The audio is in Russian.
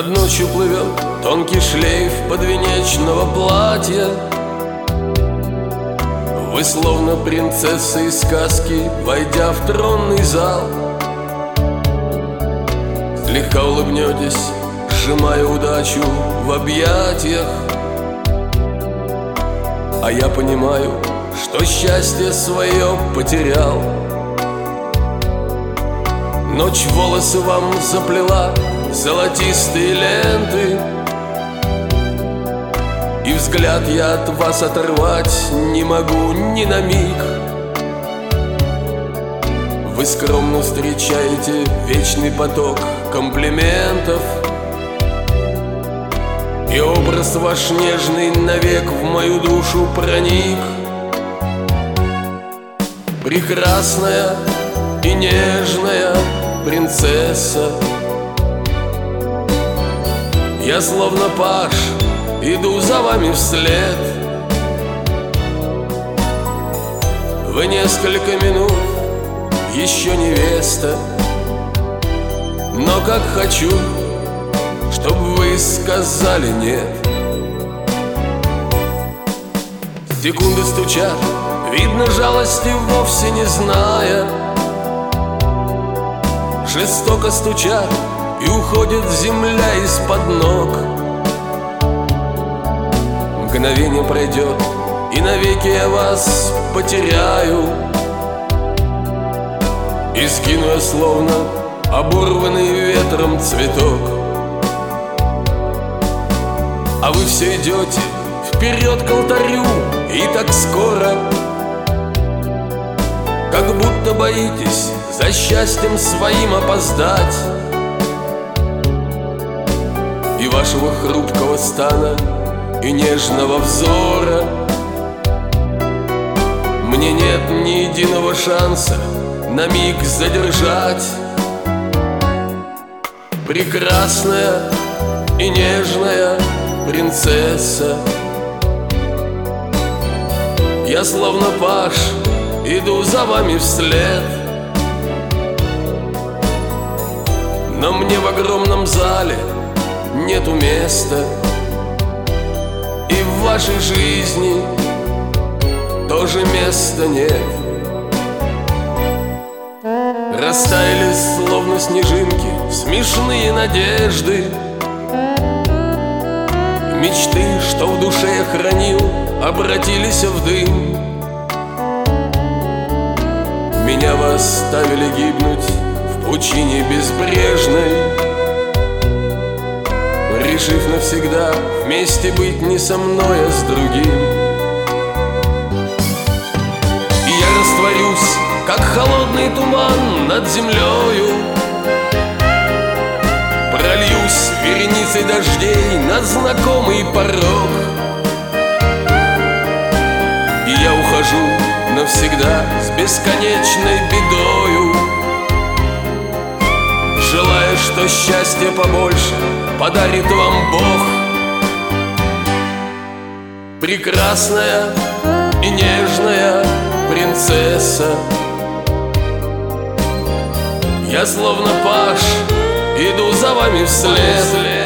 Над ночью плывет тонкий шлейф подвенечного платья. Вы словно принцесса из сказки, войдя в тронный зал, слегка улыбнетесь, сжимая удачу в объятиях. А я понимаю, что счастье свое потерял. Ночь волосы вам заплела золотистые ленты, и взгляд я от вас оторвать не могу ни на миг. Вы скромно встречаете вечный поток комплиментов, и образ ваш нежный навек в мою душу проник. Прекрасная и нежная принцесса, я словно паж, иду за вами вслед. Вы несколько минут еще невеста, но как хочу, чтоб вы сказали нет. Секунды стучат, видно, жалости вовсе не зная, жестоко стучат, и уходит земля из-под ног. Мгновение пройдет, и навеки я вас потеряю, и скину я словно оборванный ветром цветок. А вы все идете вперед к алтарю, и так скоро, как будто боитесь за счастьем своим опоздать. И вашего хрупкого стана, и нежного взора мне нет ни единого шанса на миг задержать. Прекрасная и нежная принцесса, я словно паж, иду за вами вслед. Но мне в огромном зале нету места, и в вашей жизни тоже места нет. Растаяли, словно снежинки, смешные надежды, мечты, что в душе я хранил, обратились в дым. Меня вы оставили гибнуть в пучине безбрежной, решив навсегда вместе быть не со мной, а с другим. И я растворюсь, как холодный туман над землею, прольюсь вереницей дождей над знакомый порог. И я ухожу навсегда с бесконечной бедою, желая, что счастье побольше подарит вам Бог. Прекрасная и нежная принцесса, я словно паж, иду за вами вслед.